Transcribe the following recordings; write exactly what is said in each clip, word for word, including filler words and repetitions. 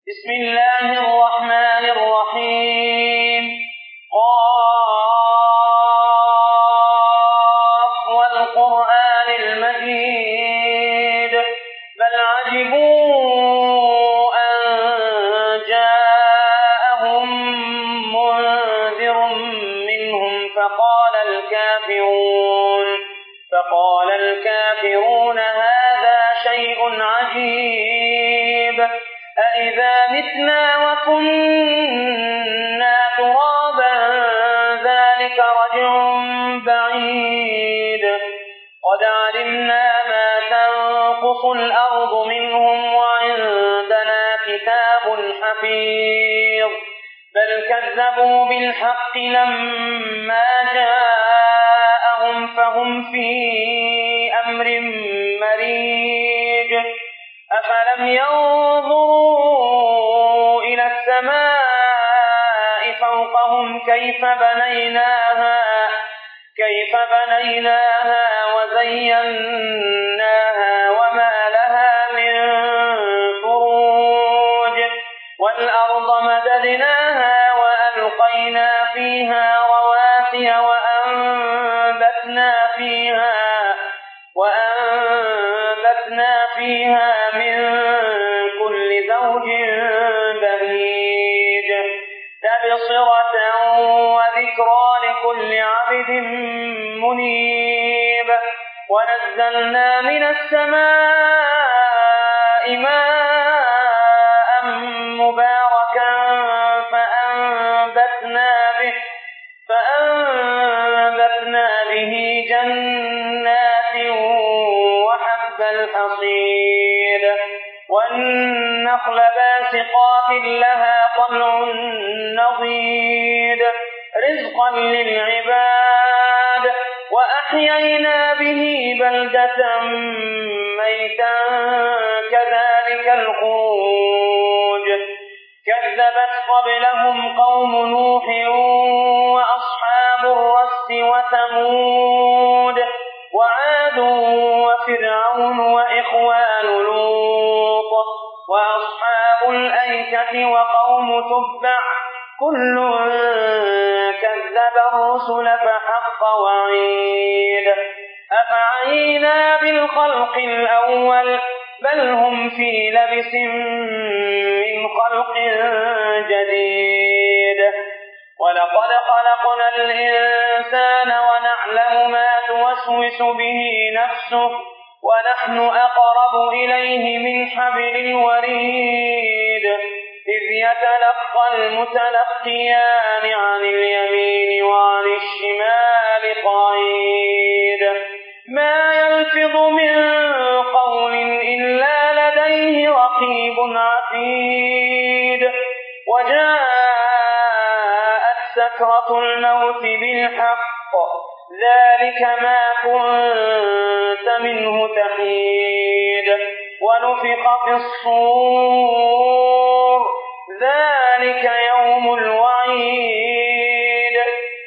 بسم الله الرحمن الرحيم قاف والقرآن المجيد بل عجبوا أن جاءهم منذر منهم فقال الكافرون فقال الكافرون هذا شيء عجيب أإذا متنا وكنا ترابا ذلك رجع بعيد قد علمنا ما تنقص الأرض منهم وعندنا كتاب حفيظ بل كذبوا بالحق لما جاءهم فهم في أمر مريج أفلم ينظروا إلى السماء فوقهم كيف بنيناها كيف بنيناها وزيناها وما لها من فروج والأرض مددناها وألقينا فيها رواسي وأنبتنا فيها وأنبتنا فيها من كل زوج بهيج تبصرة وذكرى لكل عبد منيب ونزلنا من السماء ماء مباركا فأنبتنا به فأنبتنا به جنات وحب الحصيد والنخل باسقات لها طلع نضيد رزقا للعباد وأحيينا به بلدة ميتا كذلك الخروج كذبت قبلهم قوم نوح وأصحاب الرس وثمود وعاد وفرعون وإخوان لوط وأصحاب الأيكة وقوم تبع كل كذب الرسل فحق وعيد أفعينا بالخلق الأول بل هم في لبس من خلق جديد ولقد خلقنا الإنسان ونعلم ما توسوس به نفسه ونحن أقرب إليه من حبل الوريد إذ يتلقى المتلقيان عن اليمين وعن الشمال قعيد ما يلفظ من قول إلا لديه رقيب عتيد وجاءت سكرة الموت بالحق ذلك ما كنت منه تحيد ونفخ في الصور ذلك يوم الوعيد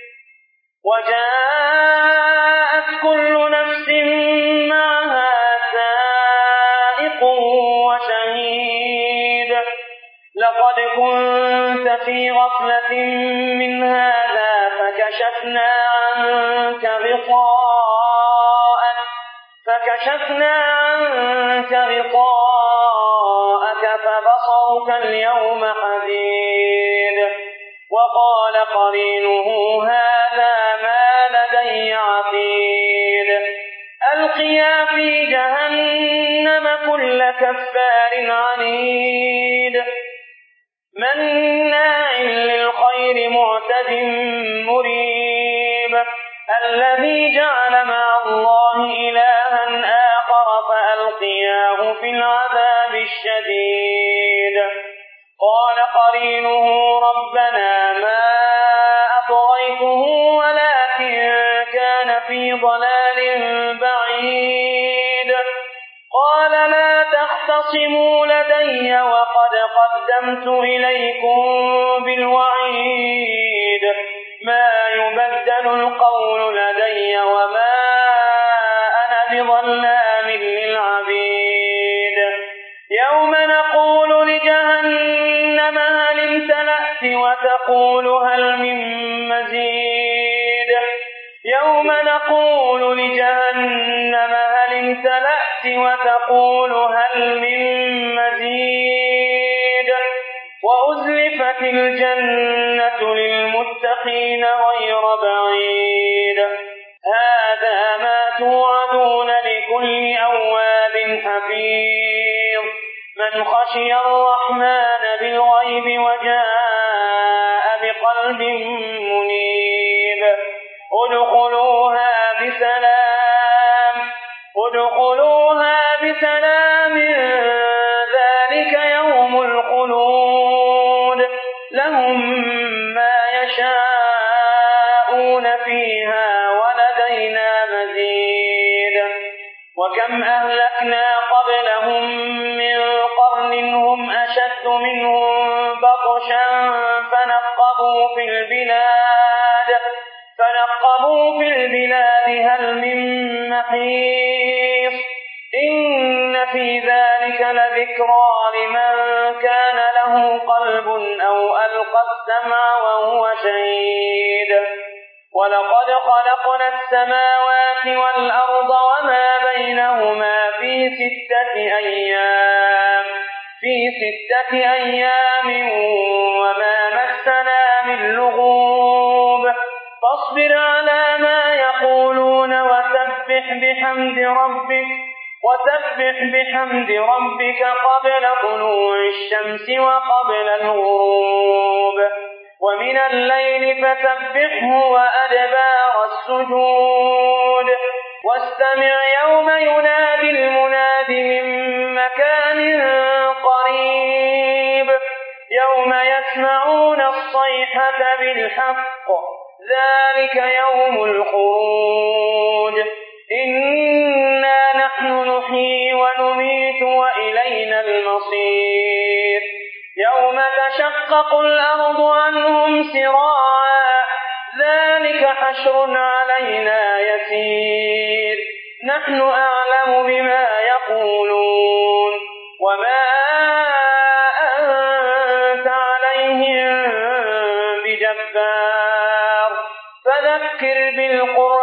وجاءت كل نفس معها سائق وشهيد لقد كنت في غفلة من هذا فكشفنا عنك غطاءك فكشفنا عنك غطاءك فبصرك اليوم حديد وقال قرينه هذا ما لدي عتيد ألقيا في جهنم كل كفار عنيد مناع للخير معتد مريب الذي جعل مع الله إلها آخر فألقياه في العذاب الشديد قال قرينه ربنا ما أطغيته ولكن كان في ضلال بعيد قال لا تختصموا لدي وقد قدمت إليكم بالوعيد ما يبدل القول لدي وما أنا بظلام للعبيد يوم نقول لجهنم وتقول هل من مزيد يوم نقول لجهنم هل امتلأت وتقول هل من مزيد وأزلفت الجنة للمتقين غير بعيد هذا ما توعدون لكل أواب حفيظ من خشي الرحمن بالغيب وجاء بقلب منيب ادخلوها بسلام ادخلوها بسلام ذلك يوم الخلود لهم ما يشاءون فيها ولدينا مزيد وكم أهلكنا قبلهم من قرن هم أشد منهم بطشا فنقبوا في البلاد فنقبوا في البلاد هل من محيص إن في ذلك لذكرى لمن كان له قلب أو ألقى السمع وهو شهيد ولقد خلقنا السماوات والأرض وما بينهما في ستة أيام في ستة أيام وما مسنا من لغوب فاصبر على ما يقولون وسبح بحمد ربك وسبح بحمد ربك قبل طلوع الشمس وقبل الغروب ومن الليل فسبحه وأدبار السجود واستمع يوم ينادي المناد من مكان قريب يوم يسمعون الصيحة بالحق ذلك يوم الخروج إنا نحن نحيي ونميت وإلينا المصير يوم تشقق الأرض عنهم سراعا ذلك حشر علينا يسير نحن أعلم بما يقولون وما أنت عليهم بجبار فذكر بالقرآن